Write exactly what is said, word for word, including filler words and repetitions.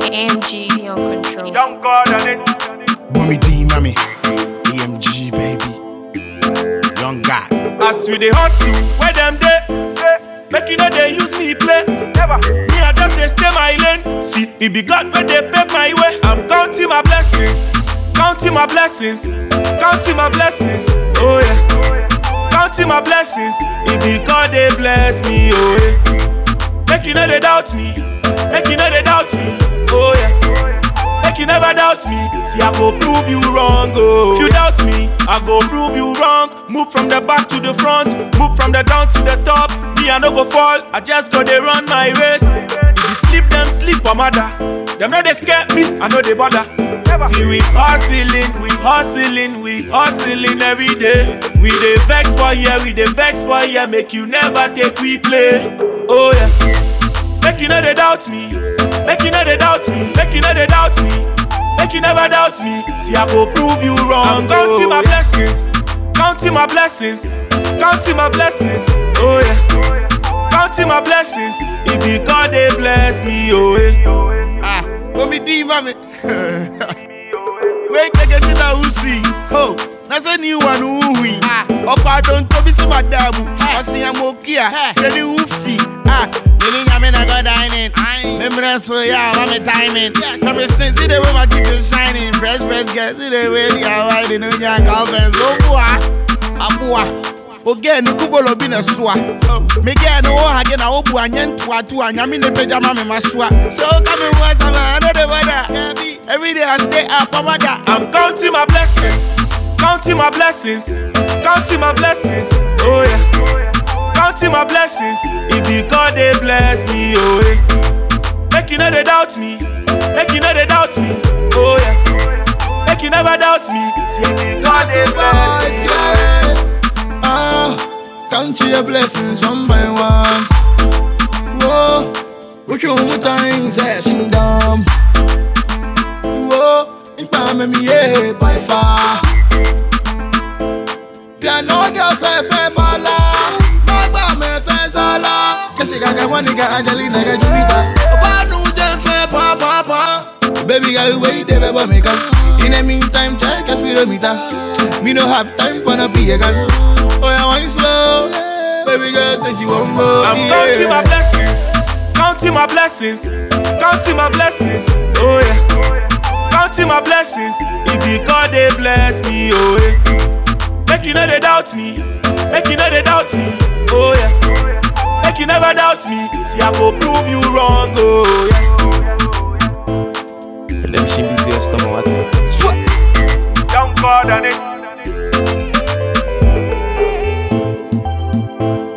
A M G be on control. Young God on it. Boomy D, mommy. A M G, baby. Young guy. As we dey hustle, where them dey? Make you know they use me play. Never. Me I just dey stay my lane. See, it be God where they pave my way. I'm counting my blessings, counting my blessings, counting my blessings. Oh yeah, counting my blessings. It be God they bless me. Oh yeah. Make you know they doubt me. Make you know they doubt me. Oh yeah. Make you never doubt me. See, I go prove you wrong. Oh, if you doubt me, I go prove you wrong. Move from the back to the front, move from the down to the top. Me, I no go fall. I just go they run my race. If you sleep, them sleep, I'm mother. Them know they scare me, I know they bother. See, we hustling, we hustling, we hustling every day. We dey vex for here, we dey vex for here. Make you never take we play. Oh yeah. Make you know they doubt me. Make you know they doubt me. Make you know they doubt me. Make you never doubt me. See, I go prove you wrong. I'm counting my blessings, counting my blessings, counting my blessings. Oh yeah, counting my blessings. It be God they bless me. Oh yeah. Ah, Boomy D, mommy. Wait, take it to the Uzi. Oh, that's a new one. Ooh, ah, okay, don't to be so bad. I see I'm okay. Then you feel ah. I'm in a good dining. Remember so yeah, I'm a timing. Ever since see the way my teeth is shining, fresh, fresh, get see the way they are riding on your confidence. Oh boy, ah boy. Again, you could go be a swa. Me get no again. I hope I am to a two and I'm in the pajama in my swat. So come and watch some another weather. Every day I stay up, I'm I'm counting my blessings, counting my blessings, counting my blessings. Oh yeah. Counting my blessings, it be God they bless me, oh yeah. Make you know they doubt me, make you know they doubt me, oh yeah. Make you never doubt me, see it be God they bless me, oh yeah. Ah, count your blessings one by one. Whoa, look your own time, session down. Whoa, in time me yeah by far. Piano girls I fair for love. Nigga Angelina got you vida. Opa no dem fe pa pa pa. Baby girl wait there but me come. In the meantime check a speedometer. Me no have time for no be again. Oh yeah, wine slow. Baby girl say she won't go. I'm yeah. counting my blessings, counting my blessings, counting my blessings. Oh yeah, counting my blessings. It be God they bless me. Oh yeah. Make you know they doubt me. Make you know they doubt me. Oh yeah. Make you never doubt me. See, I go prove you wrong. Oh yeah. Let me see your stomach. What's it? Sweat. Young God on it.